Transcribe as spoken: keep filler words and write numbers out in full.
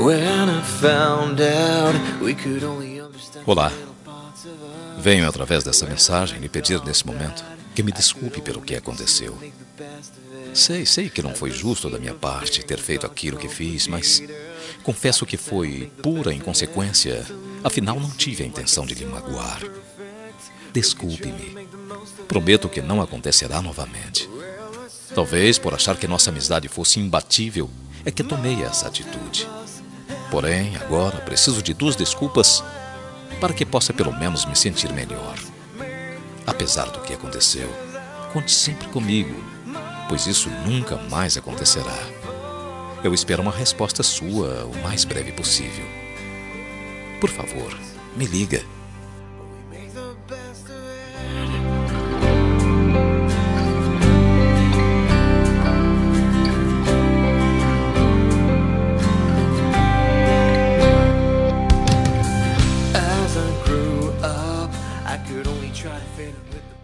Olá. Venho através dessa mensagem lhe pedir nesse momento que me desculpe pelo que aconteceu. Sei, sei que não foi justo da minha parte ter feito aquilo que fiz, mas confesso que foi pura inconsequência. Afinal, não tive a intenção de lhe magoar. Desculpe-me. Prometo que não acontecerá novamente. Talvez por achar que nossa amizade fosse imbatível é que tomei essa atitude. Porém, agora preciso de duas desculpas para que possa pelo menos me sentir melhor. Apesar do que aconteceu, conte sempre comigo, pois isso nunca mais acontecerá. Eu espero uma resposta sua o mais breve possível. Por favor, me liga. I could only try to fit it with the